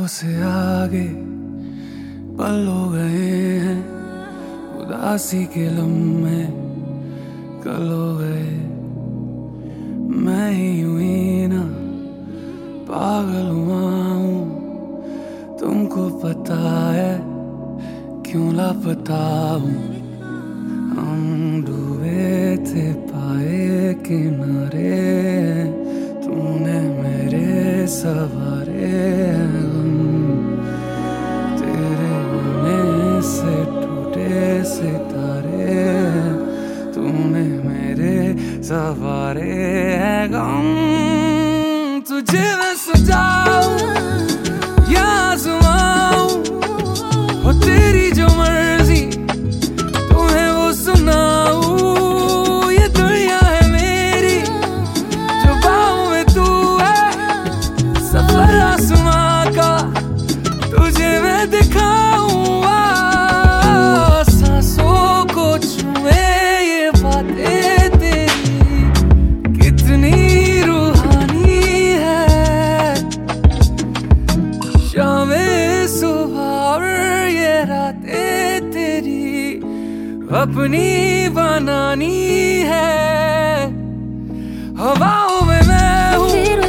से आगे पल हो गए हैं, उदासी के लम्हे कल हो गए। मैं ही यूं ही ना पागल हुआ हूँ, तुमको पता है क्यों लापता हूँ। हम डूबे थे पाए किनारे, तूने मेरे सवारे हम। तेरे होने से टूटे सितारे, तूने मेरे सवारे हैं गम। तुझे मैं सजाऊं या आज़माऊं, हो तेरी जो मर्जी तुम्हें वो सुनाऊं। ये दुनिया है मेरी जो बाहों में तू है, सफर आसमां का तुझे मैं दिखाऊं। सांसों को छुए ये बातें तेरी कितनी रूहानी है। शामें सुबह और ये रातें तेरी अपनी बनानी है। हवाओं में मैं हूँ